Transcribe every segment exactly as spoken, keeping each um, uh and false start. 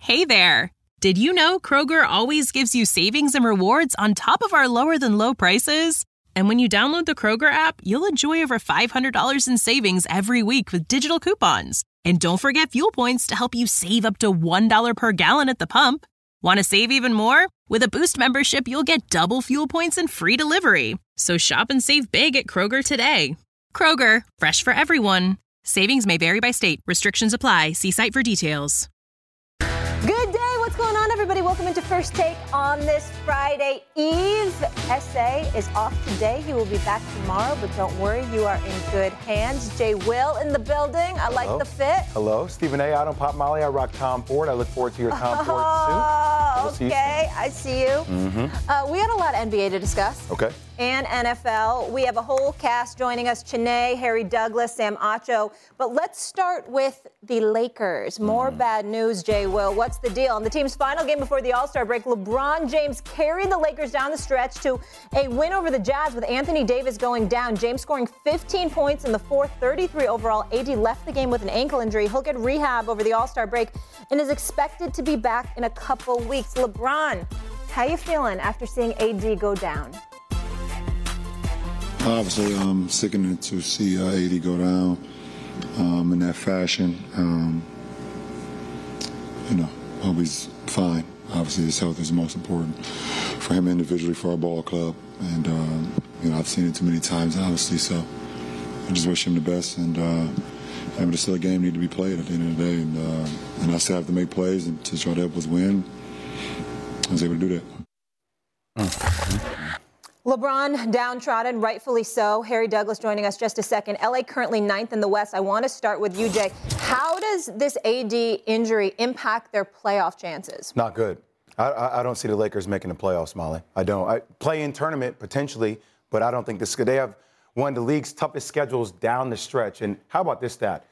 Hey there! Did you know Kroger always gives you savings and rewards on top of our lower-than-low prices? And when you download the Kroger app, you'll enjoy over five hundred dollars in savings every week with digital coupons. And don't forget fuel points to help you save up to one dollar per gallon at the pump. Want to save even more? With a Boost membership, you'll get double fuel points and free delivery. So shop and save big at Kroger today. Kroger, fresh for everyone. Savings may vary by state. Restrictions apply. See site for details. Good day. What's going on, everybody? Welcome into First Take on this Friday Eve. S A is off today. He will be back tomorrow, but don't worry, you are in good hands. Jay Will in the building. I like Hello. the fit. Hello. Stephen A. out on Pop Molly. I rock Tom Ford. I look forward to your Tom Ford Oh, suit. okay. I see you. Mm-hmm. Uh, we got a lot of N B A to discuss. Okay. And N F L. We have a whole cast joining us: Chiney, Harry Douglas, Sam Acho. But let's start with the Lakers. More mm. bad news, Jay Will. What's the deal? In the team's final game before the All-Star break, LeBron James carried the Lakers down the stretch to a win over the Jazz with Anthony Davis going down. James scoring fifteen points in the fourth, thirty-three overall. A D left the game with an ankle injury. He'll get rehab over the All-Star break and is expected to be back in a couple weeks. LeBron, how you feeling after seeing A D go down? Obviously, um, sickening to see uh, A D go down um, in that fashion. Um, you know, hope he's fine. Obviously, his health is most important for him individually, for our ball club. And, um, you know, I've seen it too many times, obviously, so I just wish him the best. And, uh, I mean, there's still a game need to be played at the end of the day. And, uh, and I still have to make plays and to try to help us win. I was able to do that. Mm-hmm. LeBron downtrodden, rightfully so. Harry Douglas joining us just a second. L A currently ninth in the West. I want to start with you, Jay. How does this A D injury impact their playoff chances? Not good. I, I, I don't see the Lakers making the playoffs, Molly. I don't. I play in tournament potentially, but I don't think this could. They have one of the league's toughest schedules down the stretch. And how about this stat?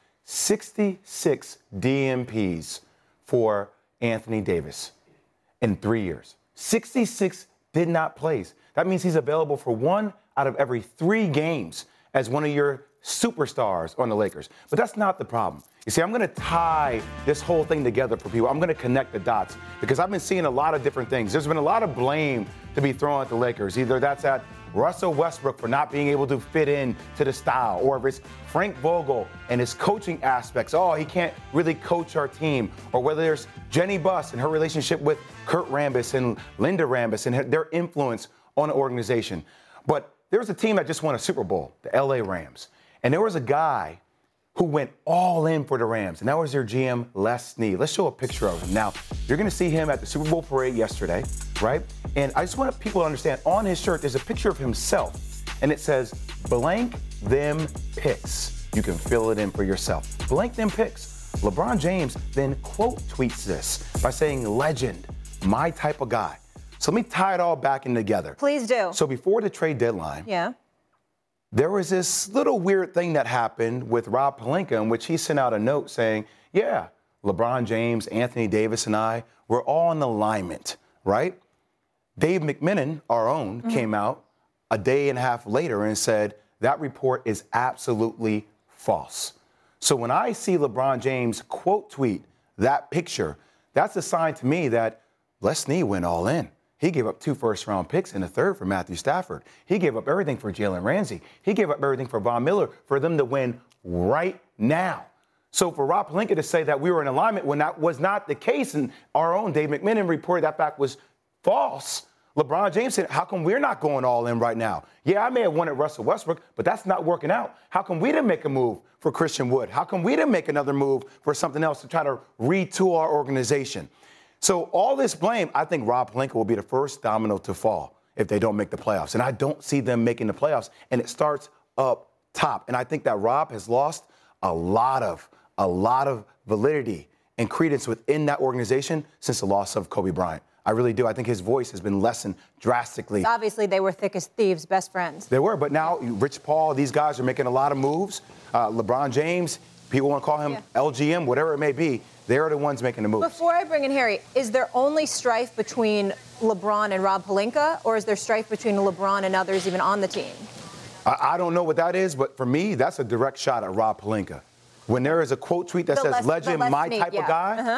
sixty-six D N Ps for Anthony Davis in three years. sixty-six did not play. That means he's available for one out of every three games as one of your superstars on the Lakers. But that's not the problem. You see, I'm going to tie this whole thing together for people. I'm going to connect the dots because I've been seeing a lot of different things. There's been a lot of blame to be thrown at the Lakers. Either that's at Russell Westbrook for not being able to fit in to the style, or if it's Frank Vogel and his coaching aspects. Oh, he can't really coach our team. Or whether there's Jenny Buss and her relationship with Kurt Rambis and Linda Rambis and their influence on the organization. But there was a team that just won a Super Bowl, the L A Rams. And there was a guy who went all in for the Rams, and that was their G M, Les Snead. Let's show a picture of him. Now, you're going to see him at the Super Bowl parade yesterday, right? And I just want people to understand, on his shirt, there's a picture of himself, and it says, blank them picks. You can fill it in for yourself. Blank them picks. LeBron James then quote tweets this by saying, legend, my type of guy. So let me tie it all back in together. Please do. So before the trade deadline, yeah, there was this little weird thing that happened with Rob Pelinka in which he sent out a note saying, yeah, LeBron James, Anthony Davis, and I, we're all in alignment, right? Dave McMenamin, our own, mm-hmm. came out a day and a half later and said that report is absolutely false. So when I see LeBron James quote tweet that picture, that's a sign to me that Les Snead went all in. He gave up two first-round picks and a third for Matthew Stafford. He gave up everything for Jalen Ramsey. He gave up everything for Von Miller for them to win right now. So for Rob Pelinka to say that we were in alignment when that was not the case, and our own Dave McMenamin reported that fact was false, LeBron James said, how come we're not going all in right now? Yeah, I may have wanted Russell Westbrook, but that's not working out. How come we didn't make a move for Christian Wood? How come we didn't make another move for something else to try to retool our organization? So all this blame, I think Rob Pelinka will be the first domino to fall if they don't make the playoffs. And I don't see them making the playoffs. And it starts up top. And I think that Rob has lost a lot of, a lot of validity and credence within that organization since the loss of Kobe Bryant. I really do. I think his voice has been lessened drastically. Obviously, they were thick as thieves, best friends. They were. But now Rich Paul, these guys are making a lot of moves. Uh, LeBron James, people want to call him yeah. L G M, whatever it may be. They're the ones making the moves. Before I bring in Harry, is there only strife between LeBron and Rob Pelinka, or is there strife between LeBron and others even on the team? I, I don't know what that is, but for me, that's a direct shot at Rob Pelinka. When there is a quote tweet that the says, less, legend, less my neat, type yeah. of guy, uh-huh.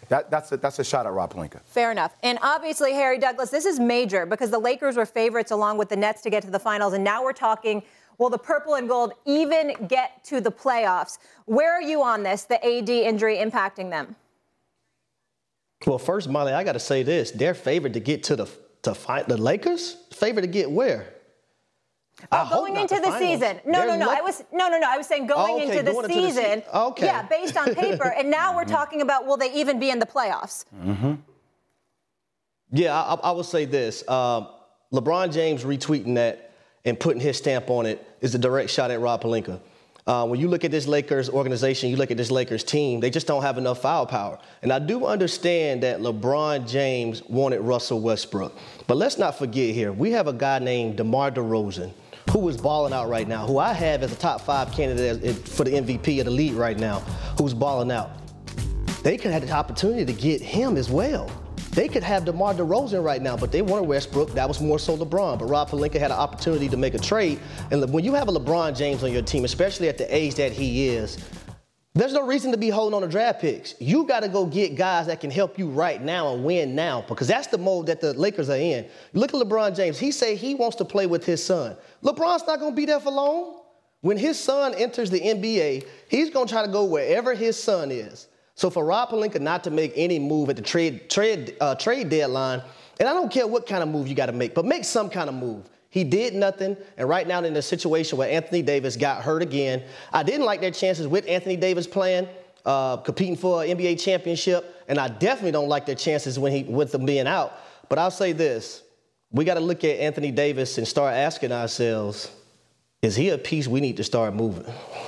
that, that's, a, that's a shot at Rob Pelinka. Fair enough. And obviously, Harry Douglas, this is major because the Lakers were favorites along with the Nets to get to the finals. And now we're talking, will the purple and gold even get to the playoffs? Where are you on this, the A D injury impacting them? Well, first, Molly, I got to say this. They're favored to get to the to fight the Lakers? Favored to get where? Oh, going into the, the season. No, They're no, no. Luck- I was no, no, no. I was saying going oh, okay. into the going season. Into the se- okay. Yeah, based on paper. And now we're talking about will they even be in the playoffs? Mm-hmm. Yeah, I, I will say this. Um, LeBron James retweeting that and putting his stamp on it is a direct shot at Rob Pelinka. Uh, when you look at this Lakers organization, you look at this Lakers team, they just don't have enough firepower. And I do understand that LeBron James wanted Russell Westbrook. But let's not forget here, we have a guy named DeMar DeRozan who is balling out right now, who I have as a top five candidate for the M V P of the league right now, who's balling out. They could have the opportunity to get him as well. They could have DeMar DeRozan right now, but they wanted Westbrook. That was more so LeBron. But Rob Pelinka had an opportunity to make a trade. And when you have a LeBron James on your team, especially at the age that he is, there's no reason to be holding on to draft picks. You got to go get guys that can help you right now and win now, because that's the mode that the Lakers are in. You look at LeBron James. He say he wants to play with his son. LeBron's not going to be there for long. When his son enters the N B A, he's going to try to go wherever his son is. So for Rob Pelinka not to make any move at the trade trade uh, trade deadline, and I don't care what kind of move you got to make, but make some kind of move. He did nothing, and right now in a situation where Anthony Davis got hurt again. I didn't like their chances with Anthony Davis playing, uh, competing for an N B A championship, and I definitely don't like their chances when he with them being out. But I'll say this. We got to look at Anthony Davis and start asking ourselves, is he a piece we need to start moving?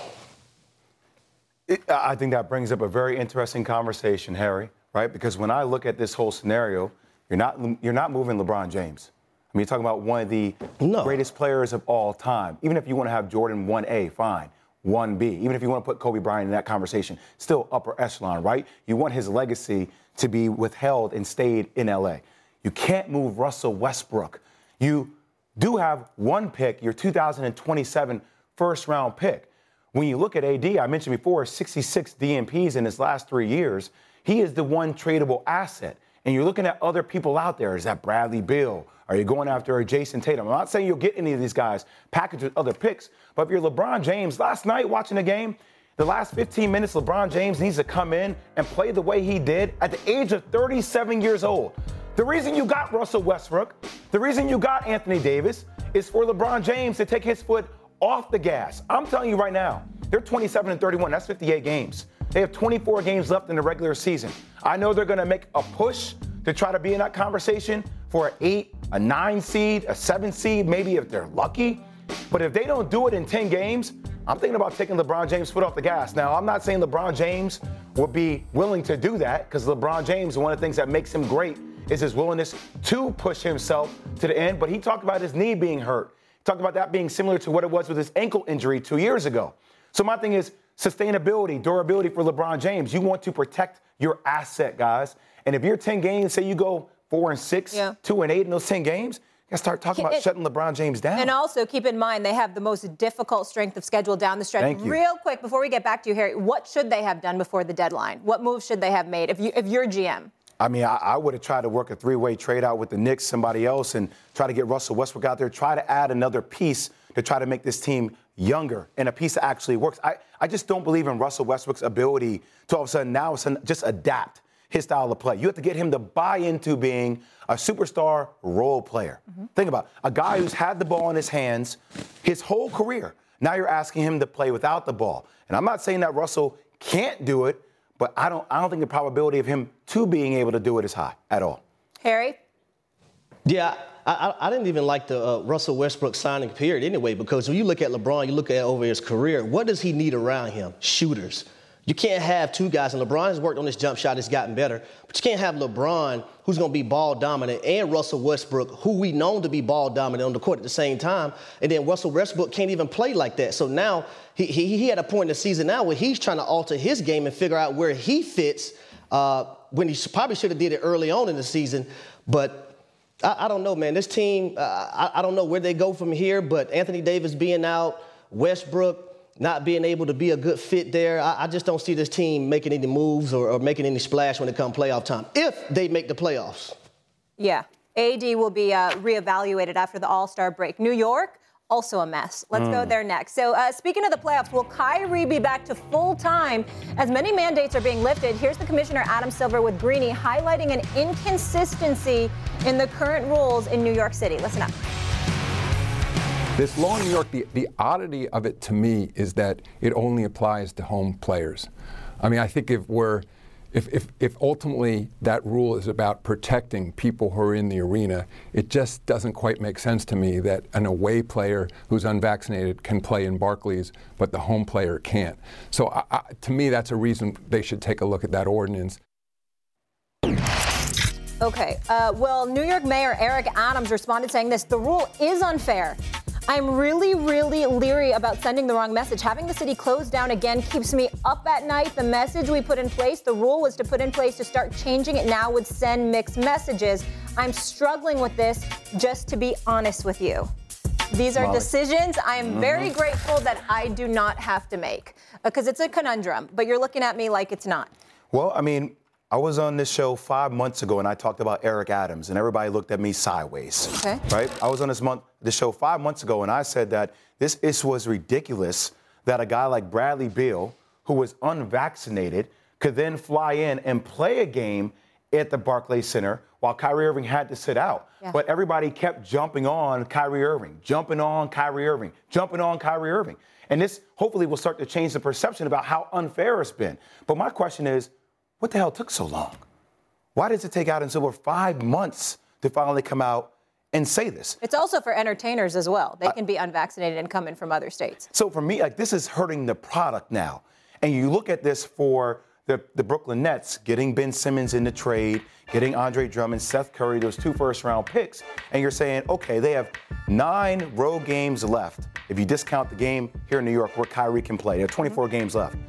I think that brings up a very interesting conversation, Harry, right? Because when I look at this whole scenario, you're not you're not moving LeBron James. I mean, you're talking about one of the no. greatest players of all time. Even if you want to have Jordan one A, fine. one B. Even if you want to put Kobe Bryant in that conversation, still upper echelon, right? You want his legacy to be withheld and stayed in L A. You can't move Russell Westbrook. You do have one pick, your two thousand twenty-seven first-round pick. When you look at A D, I mentioned before, sixty-six D N Ps in his last three years. He is the one tradable asset. And you're looking at other people out there. Is that Bradley Beal? Are you going after Jason Tatum? I'm not saying you'll get any of these guys packaged with other picks, but if you're LeBron James, last night watching the game, the last fifteen minutes, LeBron James needs to come in and play the way he did at the age of thirty-seven years old. The reason you got Russell Westbrook, the reason you got Anthony Davis is for LeBron James to take his foot off the gas. I'm telling you right now, they're twenty-seven and thirty-one. That's fifty-eight games. They have twenty-four games left in the regular season. I know they're going to make a push to try to be in that conversation for an eight, a nine seed, a seven seed, maybe if they're lucky. But if they don't do it in ten games, I'm thinking about taking LeBron James' foot off the gas. Now, I'm not saying LeBron James would be willing to do that, because LeBron James, one of the things that makes him great is his willingness to push himself to the end. But he talked about his knee being hurt. Talked about that being similar to what it was with his ankle injury two years ago. So my thing is sustainability, durability for LeBron James. You want to protect your asset, guys. And if you're ten games, say you go four and six, yeah. two and eight in those ten games, you got to start talking about it, shutting LeBron James down. And also keep in mind they have the most difficult strength of schedule down the stretch. Thank you. Real quick, before we get back to you, Harry, what should they have done before the deadline? What moves should they have made if, you, if you're G M? I mean, I, I would have tried to work a three-way trade out with the Knicks, somebody else, and try to get Russell Westbrook out there, try to add another piece to try to make this team younger and a piece that actually works. I, I just don't believe in Russell Westbrook's ability to all of a sudden now just adapt his style of play. You have to get him to buy into being a superstar role player. Mm-hmm. Think about it. A guy who's had the ball in his hands his whole career. Now you're asking him to play without the ball. And I'm not saying that Russell can't do it, but I don't I don't think the probability of him to being able to do it is high at all. Harry? Yeah, I, I, I didn't even like the uh, Russell Westbrook signing period anyway, because when you look at LeBron, you look at over his career, what does he need around him? Shooters. You can't have two guys, and LeBron has worked on his jump shot, it's gotten better, but you can't have LeBron, who's going to be ball dominant, and Russell Westbrook, who we known to be ball dominant on the court at the same time, and then Russell Westbrook can't even play like that. So now he he, he had a point in the season now where he's trying to alter his game and figure out where he fits uh, when he probably should have did it early on in the season. But I, I don't know, man. This team, uh, I, I don't know where they go from here, but Anthony Davis being out, Westbrook, not being able to be a good fit there. I, I just don't see this team making any moves or, or making any splash when it comes playoff time, if they make the playoffs. Yeah. A D will be uh, reevaluated after the All-Star break. New York, also a mess. Let's mm. go there next. So uh, speaking of the playoffs, will Kyrie be back to full time as many mandates are being lifted? Here's the commissioner, Adam Silver, with Greeny, highlighting an inconsistency in the current rules in New York City. Listen up. This law in New York, the, the oddity of it to me is that it only applies to home players. I mean, I think if we're If, if, if ultimately that rule is about protecting people who are in the arena, it just doesn't quite make sense to me that an away player who's unvaccinated can play in Barclays, but the home player can't. So I, I, to me, that's a reason they should take a look at that ordinance. Okay. Uh, well, New York Mayor Eric Adams responded saying this: the rule is unfair. I'm really, really leery about sending the wrong message. Having the city closed down again keeps me up at night. The message we put in place, the rule was to put in place to start changing it now would send mixed messages. I'm struggling with this, just to be honest with you. These are Molly. decisions I am mm-hmm. very grateful that I do not have to make, because it's a conundrum, but you're looking at me like it's not. Well, I mean, I was on this show five months ago and I talked about Eric Adams and everybody looked at me sideways. Okay. Right? I was on this month, this show five months ago and I said that this issue was ridiculous that a guy like Bradley Beal, who was unvaccinated, could then fly in and play a game at the Barclays Center while Kyrie Irving had to sit out. Yeah. But everybody kept jumping on Kyrie Irving, jumping on Kyrie Irving, jumping on Kyrie Irving. And this hopefully will start to change the perception about how unfair it's been. But my question is, what the hell took so long? Why does it take Adam Silver five months to finally come out and say this? It's also for entertainers as well. They can be unvaccinated and come in from other states. So for me, like, this is hurting the product now. And you look at this for the, the Brooklyn Nets, getting Ben Simmons in the trade, getting Andre Drummond, Seth Curry, those two first-round picks, and you're saying, okay, they have nine road games left. If you discount the game here in New York where Kyrie can play, they have twenty-four mm-hmm. games left.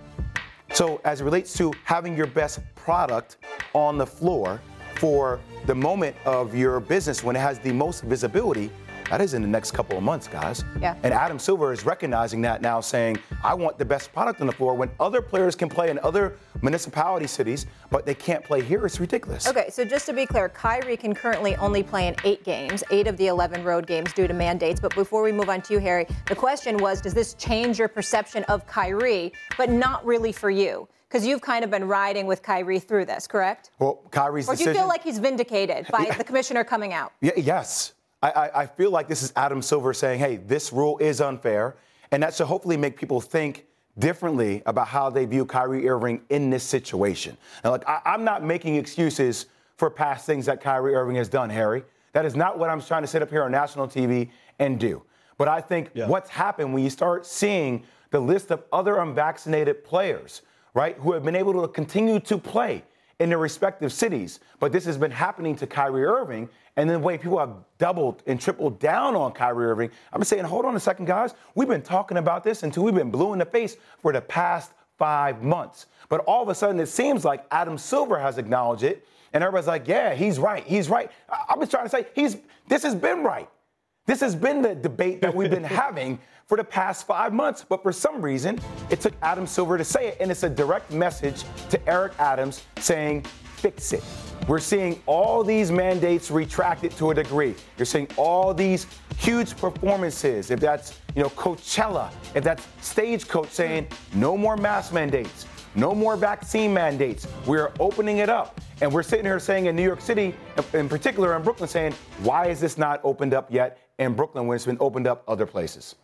So as it relates to having your best product on the floor for the moment of your business when it has the most visibility, that is in the next couple of months, guys. Yeah. And Adam Silver is recognizing that now, saying, I want the best product on the floor when other players can play in other municipality cities, but they can't play here. It's ridiculous. Okay, so just to be clear, Kyrie can currently only play in eight games, eight of the eleven road games due to mandates. But before we move on to you, Harry, the question was, does this change your perception of Kyrie, but not really for you? Because you've kind of been riding with Kyrie through this, correct? Well, Kyrie's decision... Or do you feel like he's vindicated by yeah. the commissioner coming out? Yeah, yes. I, I, I feel like this is Adam Silver saying, hey, this rule is unfair, and that should hopefully make people think differently about how they view Kyrie Irving in this situation. And like, I, I'm not making excuses for past things that Kyrie Irving has done, Harry. That is not what I'm trying to sit up here on national T V and do. But I think yeah. what's happened when you start seeing the list of other unvaccinated players, right, who have been able to continue to play in their respective cities, but this has been happening to Kyrie Irving, and then the way people have doubled and tripled down on Kyrie Irving, I'm saying, hold on a second, guys. We've been talking about this until we've been blue in the face for the past five months. But all of a sudden, it seems like Adam Silver has acknowledged it, and everybody's like, yeah, he's right, he's right. I- I've been trying to say, he's this has been right. This has been the debate that we've been having for the past five months. But for some reason, it took Adam Silver to say it. And it's a direct message to Eric Adams saying, fix it. We're seeing all these mandates retracted to a degree. You're seeing all these huge performances. If that's, you know, Coachella, if that's Stagecoach saying no more mask mandates, no more vaccine mandates. We're opening it up. And we're sitting here saying in New York City, in particular in Brooklyn, saying, why is this not opened up yet in Brooklyn when it's been opened up other places?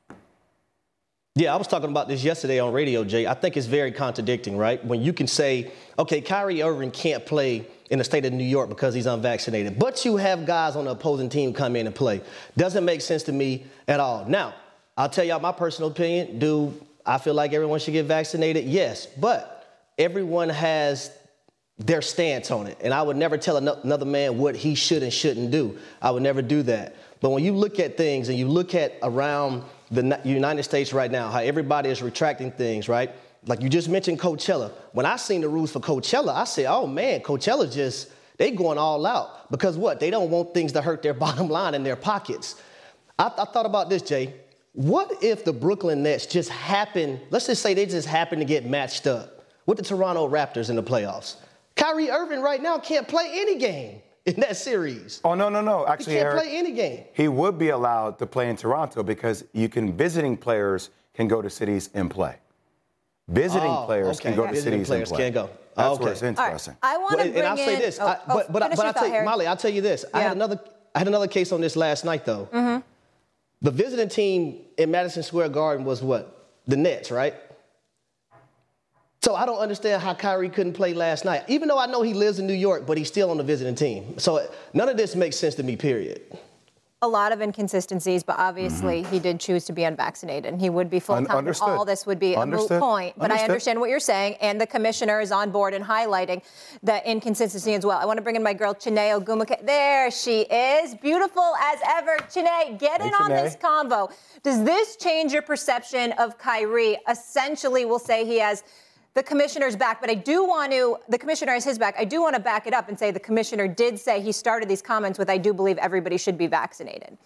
Yeah, I was talking about this yesterday on radio, Jay. I think it's very contradicting, right? When you can say, okay, Kyrie Irving can't play in the state of New York because he's unvaccinated, but you have guys on the opposing team come in and play. Doesn't make sense to me at all. Now, I'll tell y'all my personal opinion. Do I feel like everyone should get vaccinated? Yes, but everyone has their stance on it. And I would never tell another man what he should and shouldn't do. I would never do that. But when you look at things and you look at around the United States right now, how everybody is retracting things, right? Like you just mentioned Coachella. When I seen the rules for Coachella, I said, oh man, Coachella just, they going all out. Because what? They don't want things to hurt their bottom line in their pockets. I, I thought about this, Jay. What if the Brooklyn Nets just happen, let's just say they just happen to get matched up with the Toronto Raptors in the playoffs? Kyrie Irving right now can't play any game in that series. Oh, no, no, no. Actually, he can't Eric, play any game. He would be allowed to play in Toronto because you can, visiting players can go to cities and play. Visiting oh, players okay. can go to Visiting cities players and play. can't go. That's okay. where it's interesting. Right. I want to well, bring and I'll in, say this, oh, I, oh, but, but, but I'll tell you, Harry. Molly, I'll tell you this. Yeah. I had another I had another case on this last night, though. Mm-hmm. The visiting team in Madison Square Garden was what? The Nets, right? So I don't understand how Kyrie couldn't play last night. Even though I know he lives in New York, but he's still on the visiting team. So none of this makes sense to me, period. A lot of inconsistencies, but obviously mm-hmm. he did choose to be unvaccinated, and he would be full-time. Un- all this would be Understood. a moot point. But Understood. I understand what you're saying, and the commissioner is on board and highlighting the inconsistency as well. I want to bring in my girl, Chiney Ogwumike. There she is, beautiful as ever. Chiney, get hey, in on Chiney. this convo. Does this change your perception of Kyrie? Essentially, we'll say he has the commissioner's back, but I do want to, the commissioner has his back. I do want to back it up and say the commissioner did say he started these comments with, I do believe everybody should be vaccinated.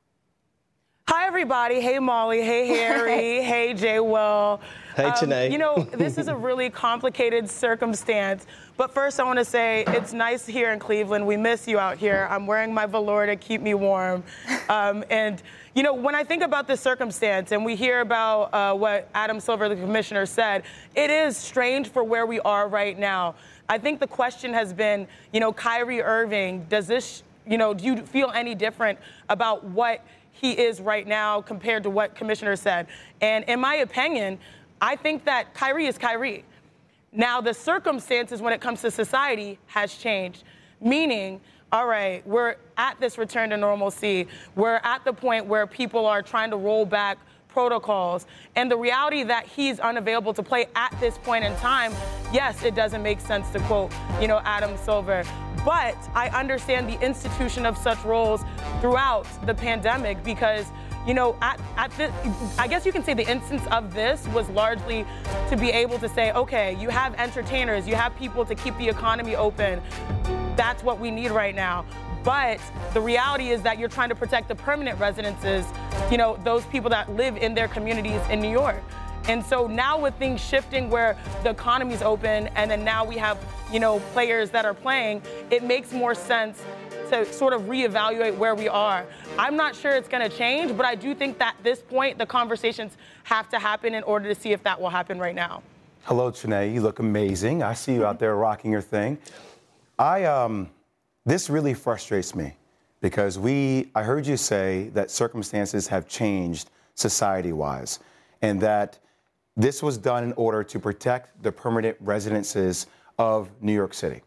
Hi, everybody. Hey, Molly. Hey, Harry. Hey, Jay Will. Hey, um, Chiney. You know, this is a really complicated circumstance. But first, I want to say it's nice here in Cleveland. We miss you out here. I'm wearing my velour to keep me warm. Um, and, you know, when I think about this circumstance and we hear about uh, what Adam Silver, the commissioner, said, it is strange for where we are right now. I think the question has been, you know, Kyrie Irving, does this, you know, do you feel any different about what he is right now compared to what commissioner said? And in my opinion, I think that Kyrie is Kyrie. Now, the circumstances when it comes to society has changed, meaning, all right, we're at this return to normalcy. We're at the point where people are trying to roll back protocols. And the reality that he's unavailable to play at this point in time, yes, it doesn't make sense to quote, you know, Adam Silver. But I understand the institution of such roles throughout the pandemic because, you know, at, at the, I guess you can say the instance of this was largely to be able to say, okay, you have entertainers, you have people to keep the economy open. That's what we need right now. But the reality is that you're trying to protect the permanent residences, you know, those people that live in their communities in New York. And so now with things shifting where the economy's open and then now we have, you know, players that are playing, it makes more sense to sort of reevaluate where we are. I'm not sure it's going to change, but I do think that at this point, the conversations have to happen in order to see if that will happen right now. Hello, Chiney. You look amazing. I see you out there rocking your thing. I, um, this really frustrates me because we, I heard you say that circumstances have changed society-wise and that this was done in order to protect the permanent residences of New York City.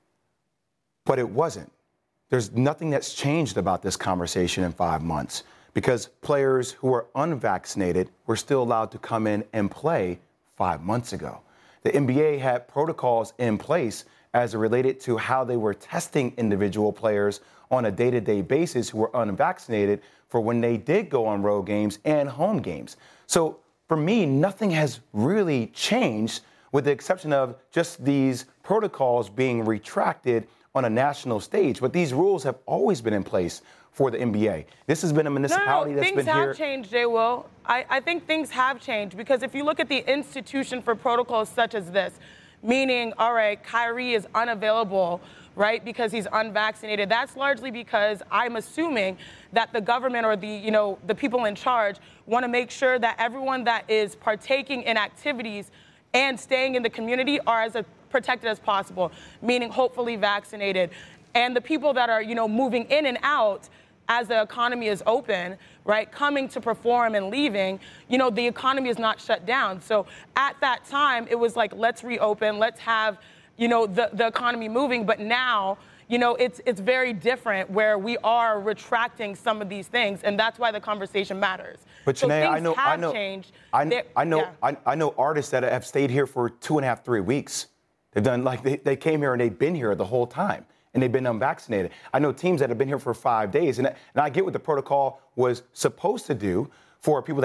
But it wasn't. There's nothing that's changed about this conversation in five months because players who are unvaccinated were still allowed to come in and play five months ago. The N B A had protocols in place as it related to how they were testing individual players on a day-to-day basis who were unvaccinated for when they did go on road games and home games. So for me, nothing has really changed with the exception of just these protocols being retracted on a national stage. But these rules have always been in place for the N B A. This has been a municipality no, no, no. that's been here. Things have changed, Jay Will. I, I think things have changed because if you look at the institution for protocols such as this, meaning, all right, Kyrie is unavailable, right, because he's unvaccinated. That's largely because I'm assuming that the government or the, you know, the people in charge want to make sure that everyone that is partaking in activities and staying in the community are as protected as possible, meaning hopefully vaccinated. And the people that are, you know, moving in and out as the economy is open, right, coming to perform and leaving, you know, the economy is not shut down. So at that time, it was like, let's reopen, let's have, you know, the, the economy moving. But now, you know, it's it's very different where we are retracting some of these things. And that's why the conversation matters. But so Chiney, things I know, have I know, changed. I, I know, yeah. I, I know artists that have stayed here for two and a half, three weeks. They've done like they, they came here and they've been here the whole time. And they've been unvaccinated. I know teams that have been here for five days. And, and I get what the protocol was supposed to do for people that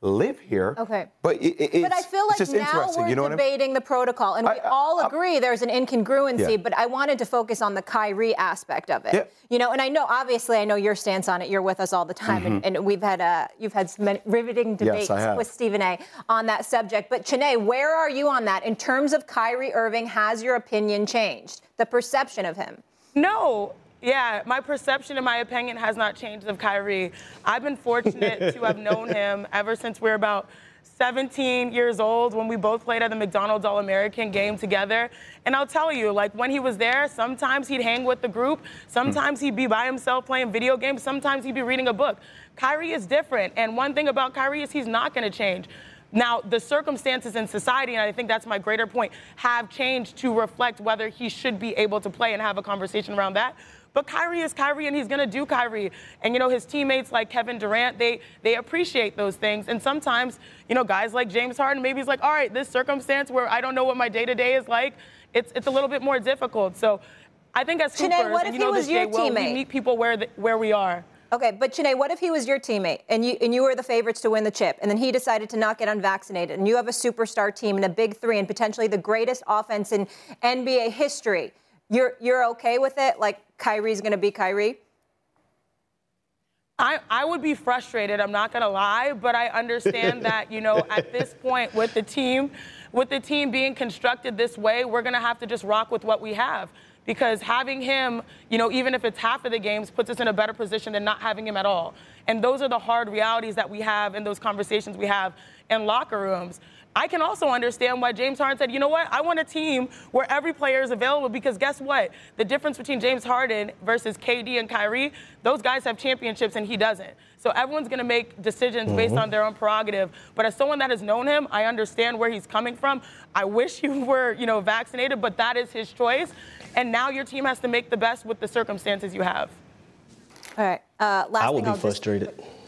live here. Okay. But it, it, it's, but I feel like it's just now interesting. we're You know what debating the protocol, and I, we I, all I, agree there's an incongruency, yeah. but I wanted to focus on the Kyrie aspect of it. Yeah. You know, and I know, obviously, I know your stance on it. You're with us all the time, Mm-hmm. and, and we've had uh, you've had some riveting debates yes, with Stephen A. on that subject. But, Chiney, where are you on that? In terms of Kyrie Irving, has your opinion changed? The perception of him? No. Yeah, my perception and my opinion has not changed of Kyrie. I've been fortunate to have known him ever since we were about seventeen years old, when we both played at the McDonald's All-American game together. And I'll tell you, like, when he was there, sometimes he'd hang with the group. Sometimes he'd be by himself playing video games. Sometimes he'd be reading a book. Kyrie is different. And one thing about Kyrie is he's not going to change. Now, the circumstances in society, and I think that's my greater point, have changed to reflect whether he should be able to play and have a conversation around that. But Kyrie is Kyrie, and he's going to do Kyrie. And, you know, his teammates like Kevin Durant, they they appreciate those things. And sometimes, you know, guys like James Harden, maybe he's like, all right, this circumstance where I don't know what my day-to-day is like, it's it's a little bit more difficult. So I think as Chiney, Hoopers, what if and you know he was this, your Jay, well, teammate? we meet people where the, where we are. Okay, but Chiney, what if he was your teammate and you and you were the favorites to win the chip, and then he decided to not get unvaccinated, and you have a superstar team and a big three and potentially the greatest offense in N B A history? You're you're okay with it? Like Kyrie's going to be Kyrie? I, I would be frustrated, I'm not going to lie, but I understand that, you know, at this point with the team, with the team being constructed this way, we're going to have to just rock with what we have. Because having him, you know, even if it's half of the games, puts us in a better position than not having him at all. And those are the hard realities that we have in those conversations we have in locker rooms. I can also understand why James Harden said, you know what, I want a team where every player is available, because guess what? The difference between James Harden versus K D and Kyrie, those guys have championships and he doesn't. So everyone's going to make decisions mm-hmm. based on their own prerogative. But as someone that has known him, I understand where he's coming from. I wish you were, you know, vaccinated, but that is his choice. And now your team has to make the best with the circumstances you have. All right. Uh, last I would thing be I'll frustrated. Just...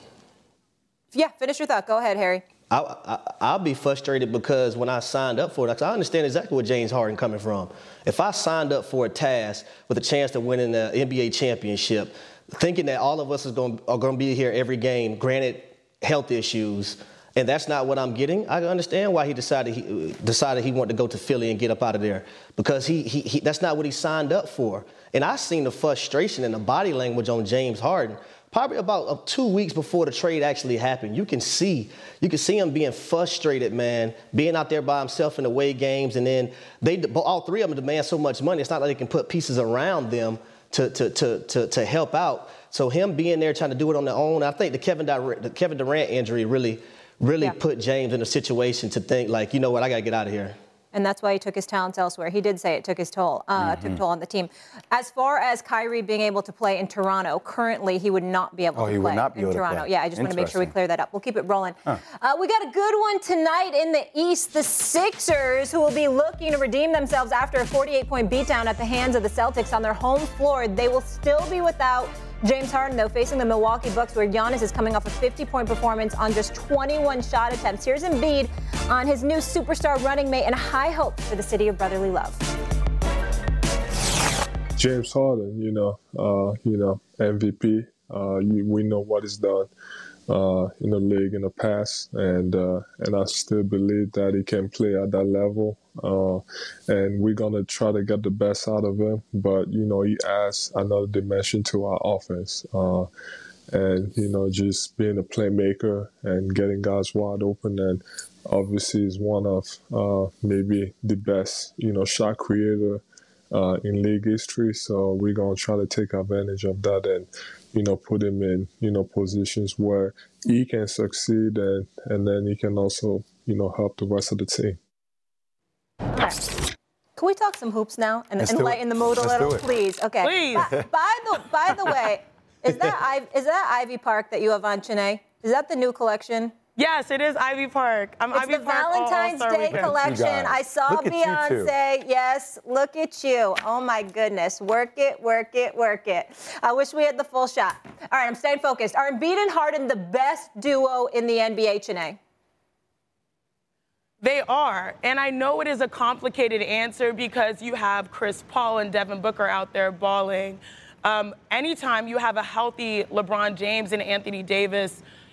Yeah, finish your thought. Go ahead, Harry. I, I, I'll be frustrated because when I signed up for it, I understand exactly where James Harden coming from. If I signed up for a task with a chance to win in the N B A championship, thinking that all of us is going, are going to be here every game, granted health issues, and that's not what I'm getting, I understand why he decided he decided he wanted to go to Philly and get up out of there, because he, he, he that's not what he signed up for. And I seen the frustration and the body language on James Harden probably about uh, two weeks before the trade actually happened. You can see, you can see him being frustrated, man, being out there by himself in away games, and then they all three of them demand so much money. It's not like they can put pieces around them to to to to, to help out. So him being there trying to do it on their own, I think the Kevin Durant, the Kevin Durant injury really, really yeah. put James in a situation to think like, you know what, I got to get out of here. And that's why he took his talents elsewhere. He did say it took his toll, uh, mm-hmm. took a toll on the team. As far as Kyrie being able to play in Toronto, currently he would not be able oh, to he play would not be in able Toronto. To play. Yeah, I just want to make sure we clear that up. We'll keep it rolling. Huh. Uh, we got a good one tonight in the East. The Sixers, who will be looking to redeem themselves after a forty-eight point beatdown at the hands of the Celtics on their home floor. They will still be without James Harden, though, facing the Milwaukee Bucks, where Giannis is coming off a fifty point performance on just twenty-one shot attempts. Here's Embiid on his new superstar running mate and high hopes for the city of brotherly love. James Harden, you know, uh, you know, M V P. Uh, you, we know what he's done uh, in the league in the past, and uh, and I still believe that he can play at that level. Uh, and we're gonna try to get the best out of him. But you know, he adds another dimension to our offense, uh, and you know, just being a playmaker and getting guys wide open, and obviously is one of uh, maybe the best, you know, shot creator uh, in league history. So we're gonna try to take advantage of that and, you know, put him in, you know, positions where he can succeed, and and then he can also, you know, help the rest of the team. Okay. Can we talk some hoops now and, and lighten the mood a Let's little, please? Okay. Please. By, by the by the way, is that is that Ivy Park that you have on, Chiney? Is that the new collection? Yes, it is Ivy Park. I'm it's Ivy the Park Valentine's all Day weekend. collection. I saw Beyonce. Yes, look at you. Oh my goodness. Work it, work it, work it. I wish we had the full shot. All right, I'm staying focused. Are Embiid and Harden the best duo in the N B A, Chiney? They are. And I know it is a complicated answer because you have Chris Paul and Devin Booker out there balling. Um, anytime you have a healthy LeBron James and Anthony Davis,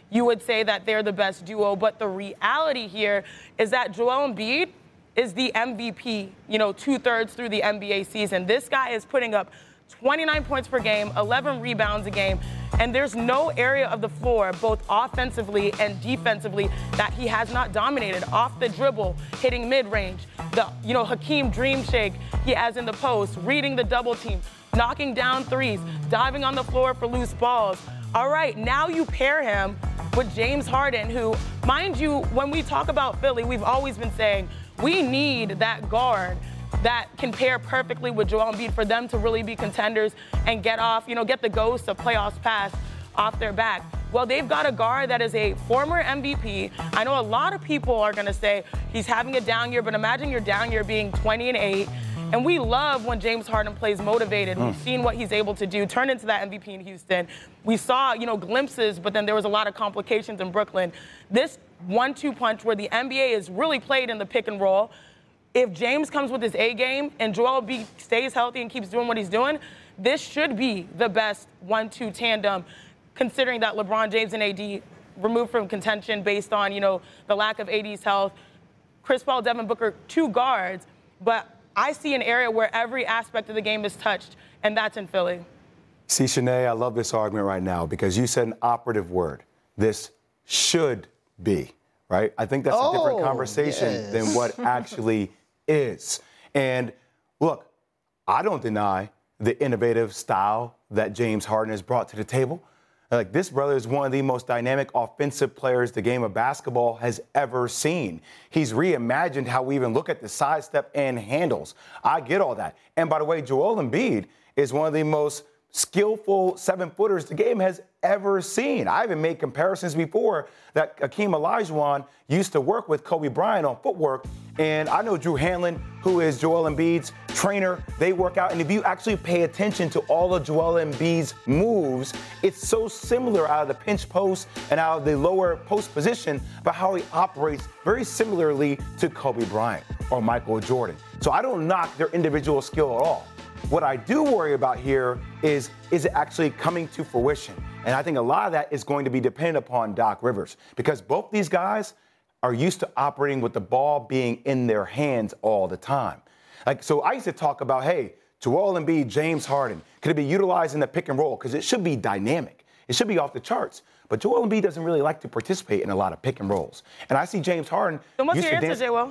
you would say that they're the best duo. But the reality here is that Joel Embiid is the M V P, you know, two-thirds through the N B A season. This guy is putting up twenty-nine points per game, eleven rebounds a game, and there's no area of the floor, both offensively and defensively, that he has not dominated. Off the dribble, hitting mid-range, the, you know, Hakeem dream shake he has in the post, reading the double team, knocking down threes, diving on the floor for loose balls. All right, now you pair him with James Harden, who, mind you, when we talk about Philly, we've always been saying we need that guard that can pair perfectly with Joel Embiid for them to really be contenders and get off, you know, get the ghost of playoffs pass off their back. Well, they've got a guard that is a former M V P. I know a lot of people are going to say he's having a down year, but imagine your down year being twenty and eight. And we love when James Harden plays motivated. Mm. We've seen what he's able to do, turn into that M V P in Houston. We saw, you know, glimpses, but then there was a lot of complications in Brooklyn. This one two punch where the N B A is really played in the pick and roll. If James comes with his A game and Joel Embiid stays healthy and keeps doing what he's doing, this should be the best one two tandem, considering that LeBron James and A D removed from contention based on, you know, the lack of A D's health. Chris Paul, Devin Booker, two guards, but I see an area where every aspect of the game is touched, and that's in Philly. See, Shanae, I love this argument right now because you said an operative word. This should be, right? I think that's oh, a different conversation yes. than what actually is. And look, I don't deny the innovative style that James Harden has brought to the table. Like, this brother is one of the most dynamic offensive players the game of basketball has ever seen. He's reimagined how we even look at the sidestep and handles. I get all that. And by the way, Joel Embiid is one of the most skillful seven-footers the game has ever seen. I even made comparisons before that Hakeem Olajuwon used to work with Kobe Bryant on footwork. And I know Drew Hanlon, who is Joel Embiid's trainer. They work out. And if you actually pay attention to all of Joel Embiid's moves, it's so similar out of the pinch post and out of the lower post position, but how he operates very similarly to Kobe Bryant or Michael Jordan. So I don't knock their individual skill at all. What I do worry about here is, is it actually coming to fruition? And I think a lot of that is going to be dependent upon Doc Rivers, because both these guys are used to operating with the ball being in their hands all the time. Like, so I used to talk about, hey, Joel Embiid, James Harden, could it be utilized in the pick and roll? Because it should be dynamic. It should be off the charts. But Joel Embiid doesn't really like to participate in a lot of pick and rolls. And I see James Harden. Then what's used your to answer, dance- J-Will?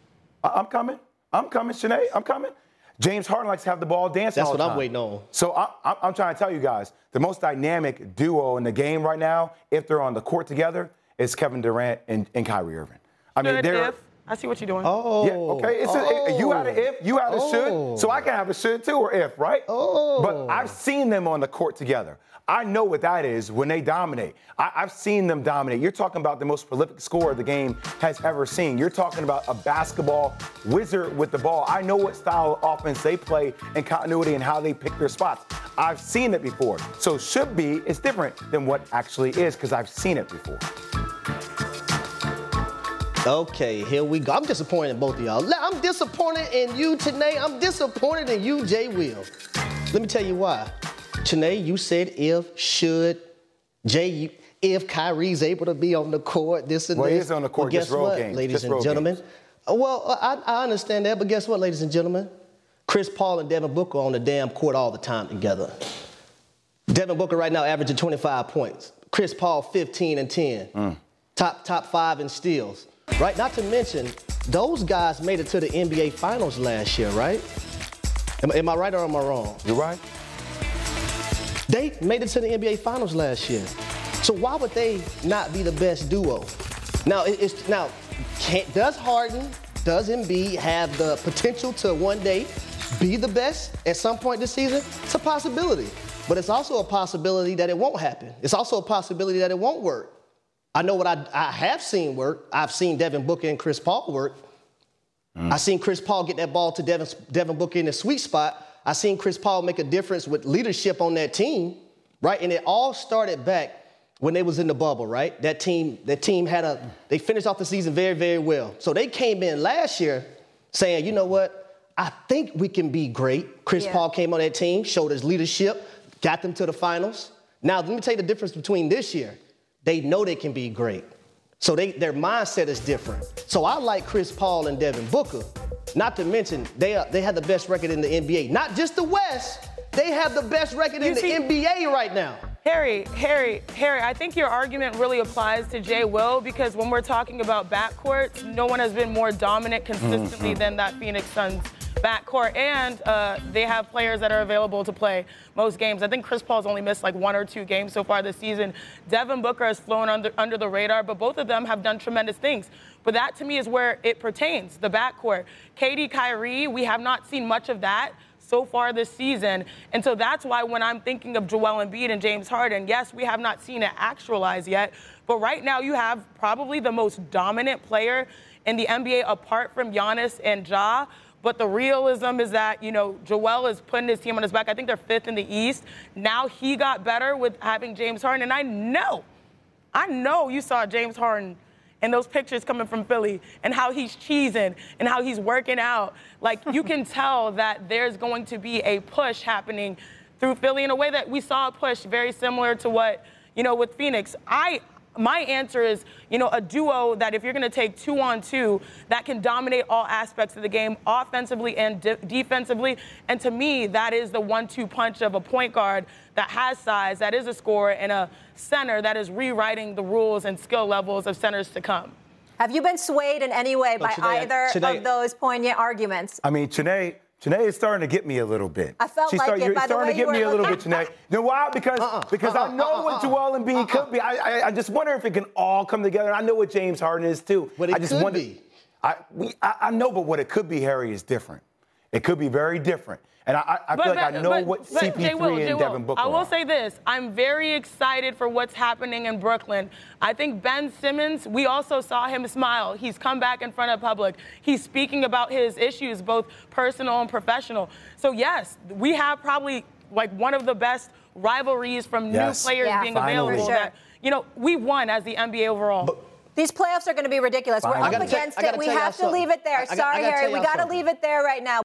I'm coming. I'm coming, Shanae. I'm coming. James Harden likes to have the ball dancing That's all the what time. I'm waiting on. So I, I, I'm trying to tell you guys, the most dynamic duo in the game right now, if they're on the court together, is Kevin Durant and, and Kyrie Irving. I mean, Should, they're. if. I see what you're doing. Oh. Yeah, okay. It's oh. a, you had an if, you had a oh. should, so I can have a should too, or if, right? Oh. But I've seen them on the court together. I know what that is when they dominate. I, I've seen them dominate. You're talking about the most prolific scorer the game has ever seen. You're talking about a basketball wizard with the ball. I know what style of offense they play and continuity and how they pick their spots. I've seen it before. So should be is different than what actually is because I've seen it before. Okay, here we go. I'm disappointed in both of y'all. I'm disappointed in you, Tanae. I'm disappointed in you, Jay Will. Let me tell you why. Tanae, you said if, should. Jay, you, if Kyrie's able to be on the court, this and well, this. Well, he is on the court, well, guess just road what, games. ladies just and road gentlemen? Games. Well, I, I understand that, but guess what, ladies and gentlemen? Chris Paul and Devin Booker are on the damn court all the time together. Devin Booker right now averaging twenty-five points. Chris Paul fifteen and ten. Mm. Top, top five in steals. Right? Not to mention, those guys made it to the N B A Finals last year, right? Am, am I right or am I wrong? You're right. They made it to the N B A Finals last year. So why would they not be the best duo? Now, it, it's now can, does Harden, does Embiid have the potential to one day be the best at some point this season? It's a possibility. But it's also a possibility that it won't happen. It's also a possibility that it won't work. I know what I, I have seen work. I've seen Devin Booker and Chris Paul work. Mm. I've seen Chris Paul get that ball to Devin, Devin Booker in the sweet spot. I've seen Chris Paul make a difference with leadership on that team, right? And it all started back when they was in the bubble, right? That team, that team had a, they finished off the season very, very well. So they came in last year saying, you know what? I think we can be great. Chris yeah. Paul came on that team, showed his leadership, got them to the finals. Now, let me tell you the difference between this year. they know they can be great. So they, their mindset is different. So I like Chris Paul and Devin Booker. Not to mention, they are, they have the best record in the N B A. Not just the West, they have the best record You in see, the N B A right now. Harry, Harry, Harry, I think your argument really applies to Jay Will because when we're talking about backcourts, no one has been more dominant consistently mm-hmm. than that Phoenix Suns backcourt, and uh, they have players that are available to play most games. I think Chris Paul's only missed like one or two games so far this season. Devin Booker has flown under, under the radar, but both of them have done tremendous things. But that, to me, is where it pertains, the backcourt. K D, Kyrie, we have not seen much of that so far this season. And so that's why when I'm thinking of Joel Embiid and James Harden, yes, we have not seen it actualize yet, but right now you have probably the most dominant player in the N B A apart from Giannis and Ja. But the realism is that, you know, Joel is putting his team on his back. I think they're fifth in the East. Now he got better with having James Harden. And I know, I know you saw James Harden and those pictures coming from Philly and how he's cheesing and how he's working out. Like, you can tell that there's going to be a push happening through Philly in a way that we saw a push very similar to what, you know, with Phoenix. I, my answer is, you know, a duo that if you're going to take two on two, that can dominate all aspects of the game, offensively and de- defensively. And to me, that is the one two punch of a point guard that has size, that is a scorer, and a center that is rewriting the rules and skill levels of centers to come. Have you been swayed in any way by Chiney, either Chiney. of those poignant arguments? I mean, Chiney, Chiney is starting to get me a little bit. I felt She's like start, it you're by the starting way to get you me were a little looking. bit, Chiney. You know why? Because uh-uh, because uh-uh, I know uh-uh, what Joel Embiid uh-uh. could be. I, I I just wonder if it can all come together. I know what James Harden is too. But it I just could wonder, be. I, we, I I know, but what it could be, Harry, is different. It could be very different. And I, I but, feel like but, I know but, what but, C P three Jay Will, Jay and Will, Devin Booker I will are. say this. I'm very excited for what's happening in Brooklyn. I think Ben Simmons, we also saw him smile. He's come back in front of public. He's speaking about his issues, both personal and professional. So, yes, we have probably like one of the best rivalries from yes. new players yeah, being finally. available. Sure. That, you know, we won as the N B A overall. But, These playoffs are going to be ridiculous. We're Fine. up I against gotta it. We tell y'all have to something. leave it there. I- I got- Sorry, I gotta Harry. tell We y'all got to something. leave it there right now.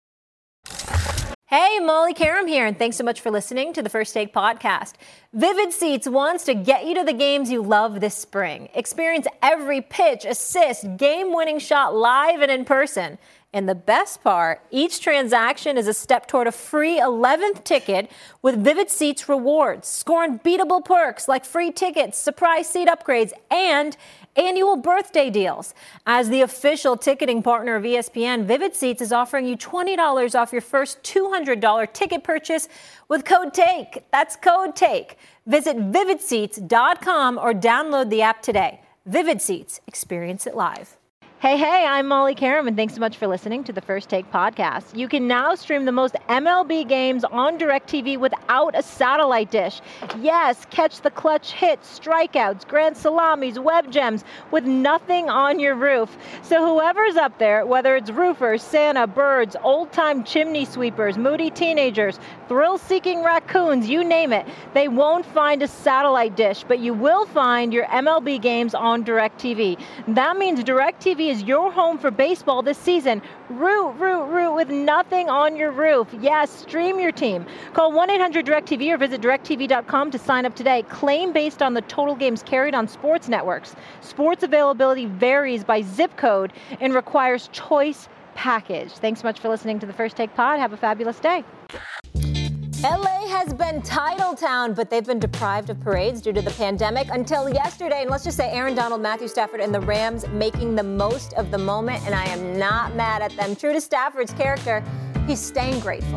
Hey, Molly Karam here, and thanks so much for listening to the First Take podcast. Vivid Seats wants to get you to the games you love this spring. Experience every pitch, assist, game-winning shot live and in person. And the best part, each transaction is a step toward a free eleventh ticket with Vivid Seats rewards. Score unbeatable perks like free tickets, surprise seat upgrades, and annual birthday deals. As the official ticketing partner of E S P N, Vivid Seats is offering you twenty dollars off your first two hundred dollars ticket purchase with code TAKE. That's code TAKE. Visit vivid seats dot com or download the app today. Vivid Seats. Experience it live. Hey, hey, I'm Molly Karam, and thanks so much for listening to the First Take podcast. You can now stream the most M L B games on DirecTV without a satellite dish. Yes, catch the clutch hits, strikeouts, grand salamis, web gems with nothing on your roof. So whoever's up there, whether it's roofers, Santa, birds, old-time chimney sweepers, moody teenagers, thrill-seeking raccoons, you name it, they won't find a satellite dish, but you will find your M L B games on DirecTV. That means DirecTV is your home for baseball this season. Root, root, root with nothing on your roof. Yes, stream your team. Call one eight hundred direct T V or visit direct T V dot com to sign up today. Claim based on the total games carried on sports networks. Sports availability varies by zip code and requires choice package. Thanks so much for listening to the First Take Pod. Have a fabulous day. L A has been title town, but they've been deprived of parades due to the pandemic until yesterday. And let's just say Aaron Donald, Matthew Stafford, and the Rams making the most of the moment. And I am not mad at them. True to Stafford's character, he's staying grateful.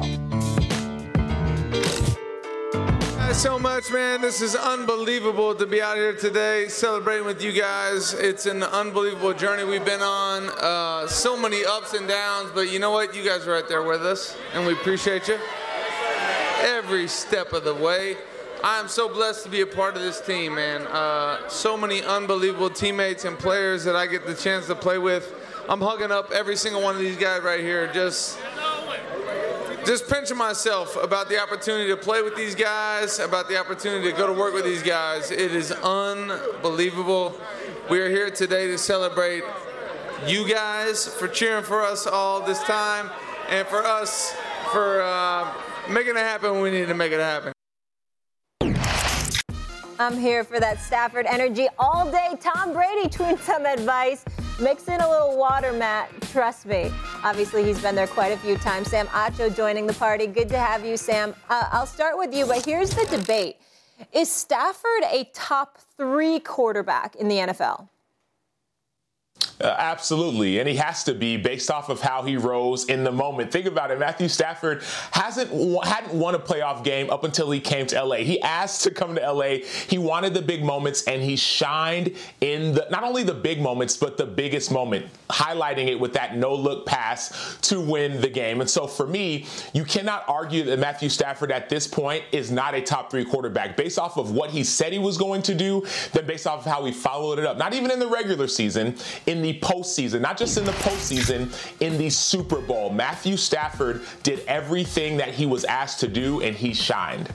Thanks so much, man. This is unbelievable to be out here today celebrating with you guys. It's an unbelievable journey we've been on. Uh, so many ups and downs, but you know what? You guys are right there with us, and we appreciate you every step of the way. I'm so blessed to be a part of this team, man. Uh, so many unbelievable teammates and players that I get the chance to play with. I'm hugging up every single one of these guys right here, just, just pinching myself about the opportunity to play with these guys, about the opportunity to go to work with these guys. It is unbelievable. We are here today to celebrate you guys for cheering for us all this time, and for us for uh, making it happen when we need to make it happen. I'm here for that Stafford energy all day. Tom Brady tweeted some advice. Mix in a little water, Matt. Trust me. Obviously, he's been there quite a few times. Sam Acho joining the party. Good to have you, Sam. Uh, I'll start with you, but here's the debate. Is Stafford a top three quarterback in the N F L? Uh, absolutely, and he has to be based off of how he rose in the moment. Think about it. Matthew Stafford hasn't hadn't won a playoff game up until he came to L A. He asked to come to L A. He wanted the big moments, and he shined in the not only the big moments, but the biggest moment, highlighting it with that no-look pass to win the game. And so for me, you cannot argue that Matthew Stafford at this point is not a top three quarterback based off of what he said he was going to do, then based off of how he followed it up. Not even in the regular season, in the postseason, not just in the postseason, in the Super Bowl. Matthew Stafford did everything that he was asked to do, and he shined.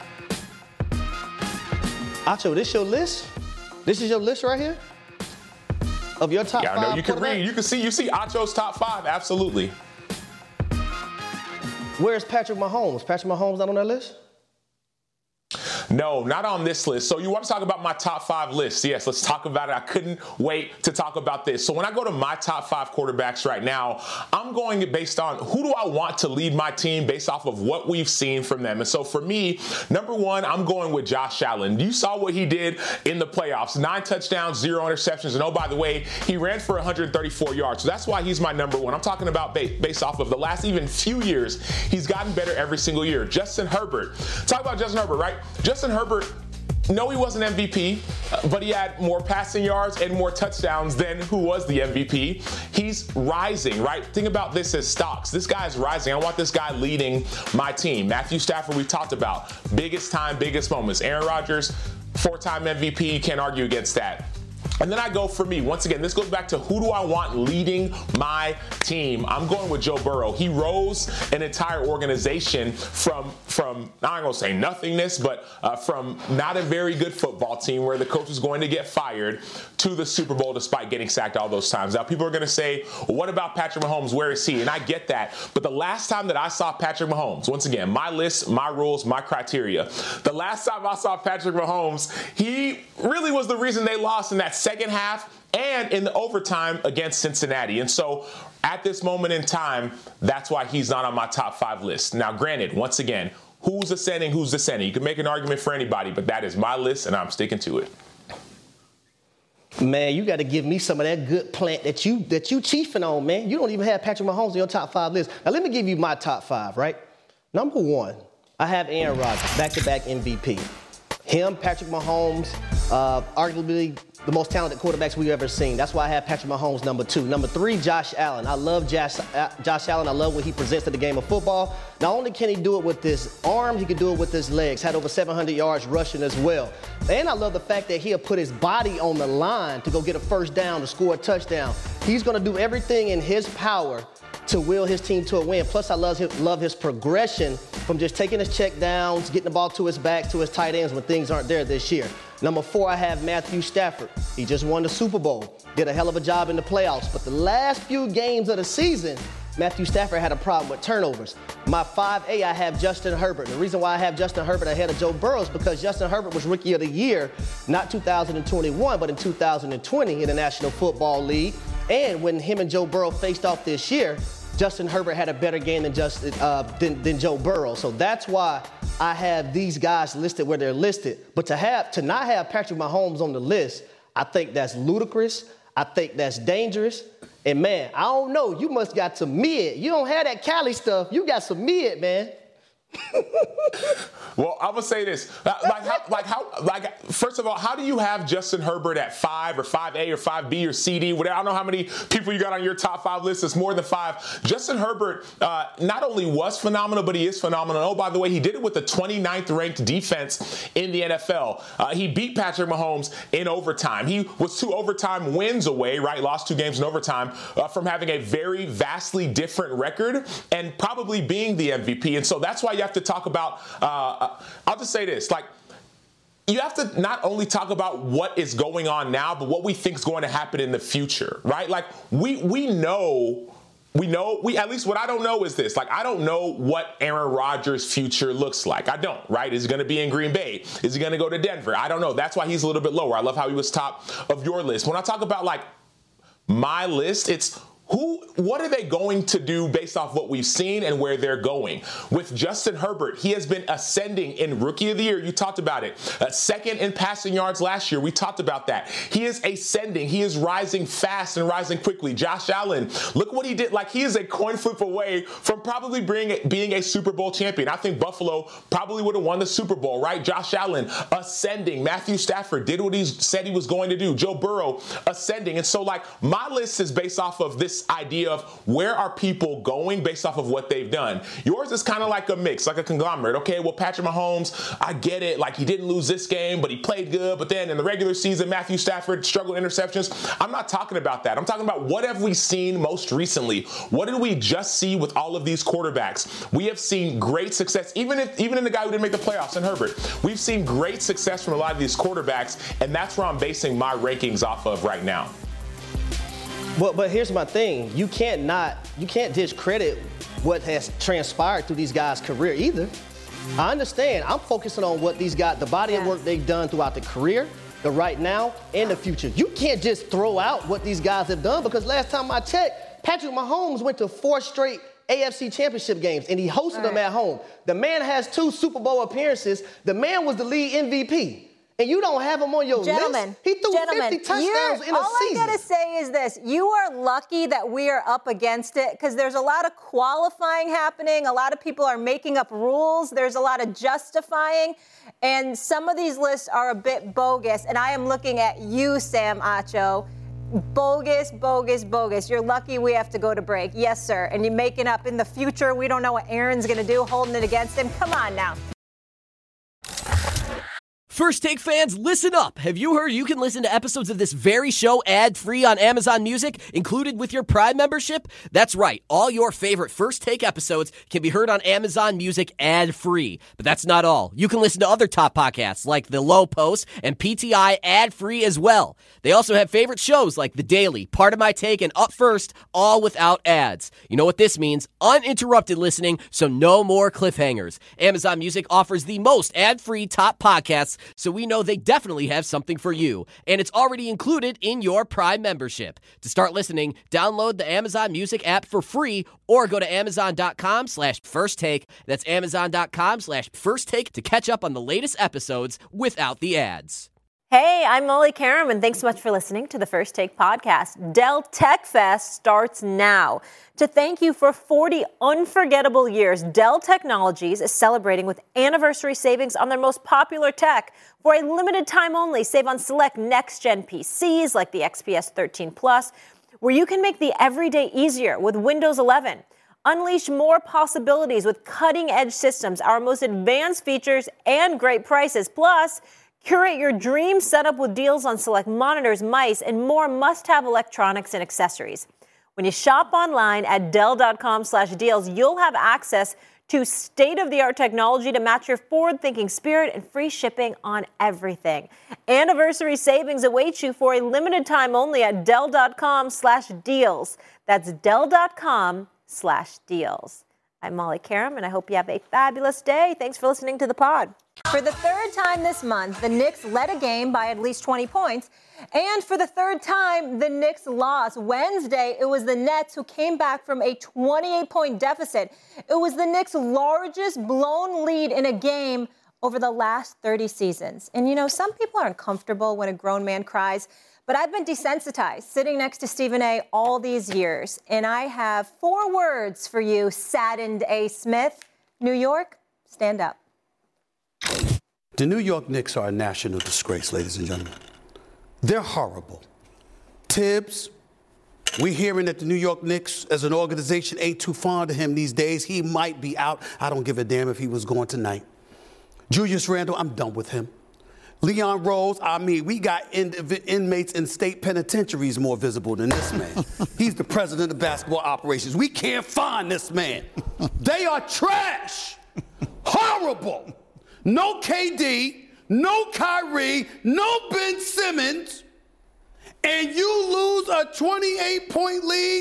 Acho, this your list? This is your list right here? Of your top yeah, five? Yeah, no, you can read. You can see, you see Acho's top five, absolutely. Where's Patrick Mahomes? Patrick Mahomes not on that list? No, not on this list. So you want to talk about my top five list? Yes, let's talk about it. I couldn't wait to talk about this. So when I go to my top five quarterbacks right now, I'm going based on who do I want to lead my team based off of what we've seen from them. And so for me, number one, I'm going with Josh Allen. You saw what he did in the playoffs. Nine touchdowns, zero interceptions. And oh, by the way, he ran for one hundred thirty-four yards. So that's why he's my number one. I'm talking about based off of the last even few years. He's gotten better every single year. Justin Herbert. Talk about Justin Herbert, right? Justin Herbert, no, he wasn't M V P, but he had more passing yards and more touchdowns than who was the M V P. He's rising, right? Think about this as stocks. This guy's rising. I want this guy leading my team. Matthew Stafford, we talked about. Biggest time, biggest moments. Aaron Rodgers, four-time M V P. You can't argue against that. And then I go for me. Once again, this goes back to who do I want leading my team? I'm going with Joe Burrow. He rose an entire organization from, from I'm not going to say nothingness, but uh, from not a very good football team where the coach was going to get fired to the Super Bowl despite getting sacked all those times. Now, people are going to say, well, what about Patrick Mahomes? Where is he? And I get that. But the last time that I saw Patrick Mahomes, once again, my list, my rules, my criteria, the last time I saw Patrick Mahomes, he really was the reason they lost in that second half and in the overtime against Cincinnati. And so at this moment in time, that's why he's not on my top five list. Now, granted, once again, who's ascending, who's descending? You can make an argument for anybody, but that is my list, and I'm sticking to it. Man, you got to give me some of that good plant that you that you chiefing on, man. You don't even have Patrick Mahomes on your top five list. Now, let me give you my top five, right? Number one, I have Aaron Rodgers, back-to-back M V P. Him, Patrick Mahomes, uh, arguably the most talented quarterbacks we've ever seen. That's why I have Patrick Mahomes number two. Number three, Josh Allen. I love Josh, uh, Josh Allen. I love what he presents to the game of football. Not only can he do it with his arm, he can do it with his legs. Had over seven hundred yards rushing as well. And I love the fact that he'll put his body on the line to go get a first down, to score a touchdown. He's going to do everything in his power to will his team to a win. Plus, I love his, love his progression from just taking his check downs, getting the ball to his back, to his tight ends when things aren't there this year. Number four, I have Matthew Stafford. He just won the Super Bowl. Did a hell of a job in the playoffs. But the last few games of the season, Matthew Stafford had a problem with turnovers. My five A, I have Justin Herbert. The reason why I have Justin Herbert ahead of Joe Burrow is because Justin Herbert was Rookie of the Year, not two thousand twenty-one, but in two thousand twenty in the National Football League. And when him and Joe Burrow faced off this year, Justin Herbert had a better game than, Justin, uh, than, than Joe Burrow. So that's why I have these guys listed where they're listed. But to have to not have Patrick Mahomes on the list, I think that's ludicrous. I think that's dangerous. And, man, I don't know. You must got some mid. You don't have that Cali stuff. You got some mid, man. Well, I'm gonna say this. Like how, like how, like first of all, how do you have Justin Herbert at five or five A or five B or C D? Whatever. I don't know how many people you got on your top five list. It's more than five. Justin Herbert uh, not only was phenomenal, but he is phenomenal. Oh, by the way, he did it with the twenty-ninth ranked defense in the N F L. Uh, he beat Patrick Mahomes in overtime. He was two overtime wins away, right? Lost two games in overtime uh, from having a very vastly different record and probably being the M V P. And so that's why you have to talk about. Uh, I'll just say this, like, you have to not only talk about what is going on now, but what we think is going to happen in the future, right? Like, we we know We know, we at least what I don't know is this. Like, I don't know what Aaron Rodgers' future looks like. I don't, right? Is he going to be in Green Bay? Is he going to go to Denver? I don't know. That's why he's a little bit lower. I love how he was top of your list. When I talk about, like, my list, it's who, what are they going to do based off what we've seen and where they're going? With Justin Herbert, he has been ascending in Rookie of the Year. You talked about it. Uh, second in passing yards last year. We talked about that. He is ascending. He is rising fast and rising quickly. Josh Allen, look what he did. Like, he is a coin flip away from probably being, being a Super Bowl champion. I think Buffalo probably would have won the Super Bowl, right? Josh Allen ascending. Matthew Stafford did what he said he was going to do. Joe Burrow ascending. And so, like, my list is based off of this idea of where are people going based off of what they've done. Yours is kind of like a mix, like a conglomerate. Okay, well, Patrick Mahomes, I get it. Like, he didn't lose this game, but he played good. But then in the regular season, Matthew Stafford struggled interceptions. I'm not talking about that. I'm talking about what have we seen most recently? What did we just see with all of these quarterbacks? We have seen great success, even if even in the guy who didn't make the playoffs in Herbert. We've seen great success from a lot of these quarterbacks, and that's where I'm basing my rankings off of right now. But but here's my thing. You can't not, you can't discredit what has transpired through these guys' career either. I understand. I'm focusing on what these guys, the body of work they've done throughout the career, the right now, and the future. You can't just throw out what these guys have done, because last time I checked, Patrick Mahomes went to four straight A F C championship games, and he hosted them at home. The man has two Super Bowl appearances. The man was the league M V P. And you don't have him on your gentlemen, list? He threw gentlemen, fifty touchdowns in a all season. All I got to say is this. You are lucky that we are up against it, because there's a lot of qualifying happening. A lot of people are making up rules. There's a lot of justifying. And some of these lists are a bit bogus. And I am looking at you, Sam Acho. Bogus, bogus, bogus. You're lucky we have to go to break. Yes, sir. And you're making up in the future. We don't know what Aaron's going to do, holding it against him. Come on now. First Take fans, listen up. Have you heard you can listen to episodes of this very show ad-free on Amazon Music, included with your Prime membership? That's right. All your favorite First Take episodes can be heard on Amazon Music ad-free. But that's not all. You can listen to other top podcasts like The Low Post and P T I ad-free as well. They also have favorite shows like The Daily, Part of My Take, and Up First, all without ads. You know what this means? Uninterrupted listening, so no more cliffhangers. Amazon Music offers the most ad-free top podcasts, so we know they definitely have something for you. And it's already included in your Prime membership. To start listening, download the Amazon Music app for free or go to amazon.com slash first take. That's amazon.com slash first take to catch up on the latest episodes without the ads. Hey, I'm Molly Karam, and thanks so much for listening to the First Take podcast. Dell Tech Fest starts now. To thank you for forty unforgettable years, Dell Technologies is celebrating with anniversary savings on their most popular tech. For a limited time only, save on select next-gen P Cs like the X P S thirteen Plus, where you can make the everyday easier with Windows eleven. Unleash more possibilities with cutting-edge systems, our most advanced features, and great prices. Plus, curate your dream setup with deals on select monitors, mice, and more must-have electronics and accessories. When you shop online at Dell.com slash deals, you'll have access to state-of-the-art technology to match your forward-thinking spirit and free shipping on everything. Anniversary savings await you for a limited time only at Dell.com slash deals. That's Dell.com slash deals. I'm Molly Karam, and I hope you have a fabulous day. Thanks for listening to the pod. For the third time this month, the Knicks led a game by at least twenty points. And for the third time, the Knicks lost. Wednesday, it was the Nets who came back from a twenty-eight point deficit. It was the Knicks' largest blown lead in a game over the last thirty seasons. And, you know, some people aren't comfortable when a grown man cries. But I've been desensitized sitting next to Stephen A. all these years. And I have four words for you, saddened A. Smith. New York, stand up. The New York Knicks are a national disgrace, ladies and gentlemen. They're horrible. Tibbs, we're hearing that the New York Knicks as an organization ain't too fond of him these days. He might be out. I don't give a damn if he was going tonight. Julius Randle, I'm done with him. Leon Rose, I mean, we got in, inmates in state penitentiaries more visible than this man. He's the president of basketball operations. We can't find this man. They are trash. Horrible. No K D, no Kyrie, no Ben Simmons, and you lose a twenty-eight point lead.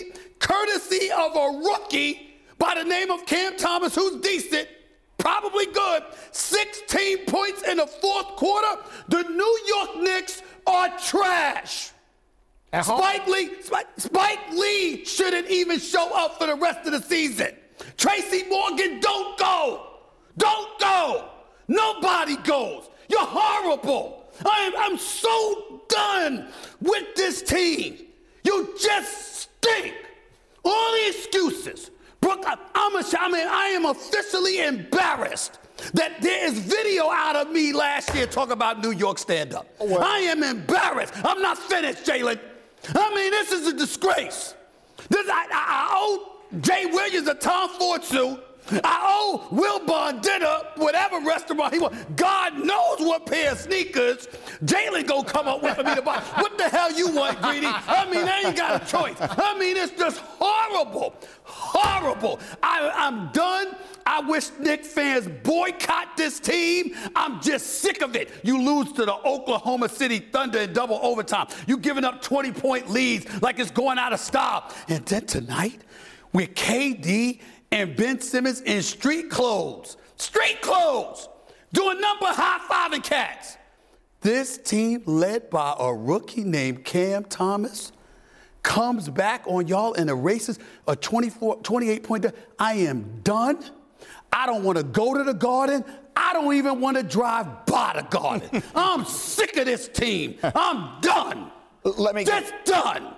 courtesy of a rookie by the name of Cam Thomas, who's decent, probably good. sixteen points in the fourth quarter. The New York Knicks are trash. Spike Lee, Spike, Spike Lee shouldn't even show up for the rest of the season. Tracy Morgan, don't go. Don't go. Nobody goes. You're horrible. I am, I'm so done with this team. You just stink. All the excuses. Brooke, I'm a, I mean, I am officially embarrassed that there is video out of me last year talking about New York stand-up. Oh, well. I am embarrassed. I'm not finished, Jalen. I mean, this is a disgrace. This, I, I, I owe Jay Williams a Tom Ford suit. I owe Wilbon dinner, whatever restaurant he wants. God knows what pair of sneakers Jalen gonna come up with for me to buy. What the hell you want, Greedy? I mean, I ain't got a choice. I mean, it's just horrible. Horrible. I, I'm done. I wish Knicks fans boycott this team. I'm just sick of it. You lose to the Oklahoma City Thunder in double overtime. You giving up twenty-point leads like it's going out of style. And then tonight, with K D and Ben Simmons in street clothes, street clothes, doing number high-fiving cats. This team, led by a rookie named Cam Thomas, comes back on y'all and erases a twenty-four, twenty-eight point. I am done. I don't want to go to the Garden. I don't even want to drive by the Garden. I'm sick of this team. I'm done. Let me Just get- done.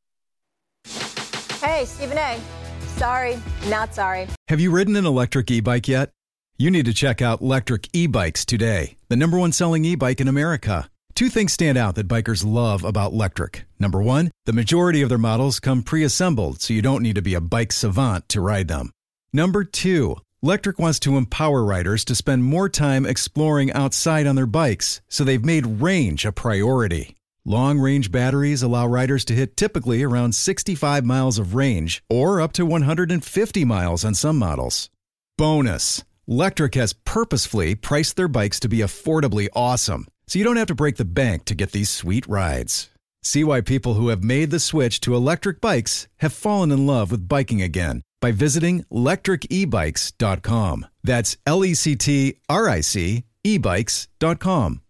Hey, Stephen A. Sorry, not sorry. Have you ridden an electric e-bike yet? You need to check out Lectric E-Bikes today, the number one selling e-bike in America. Two things stand out that bikers love about Lectric. Number one, the majority of their models come pre-assembled, so you don't need to be a bike savant to ride them. Number two, Lectric wants to empower riders to spend more time exploring outside on their bikes, so they've made range a priority. Long-range batteries allow riders to hit typically around sixty-five miles of range, or up to one hundred fifty miles on some models. Bonus, Lectric has purposefully priced their bikes to be affordably awesome, so you don't have to break the bank to get these sweet rides. See why people who have made the switch to electric bikes have fallen in love with biking again by visiting lectric e bikes dot com. That's L E C T R I C e bikes dot com.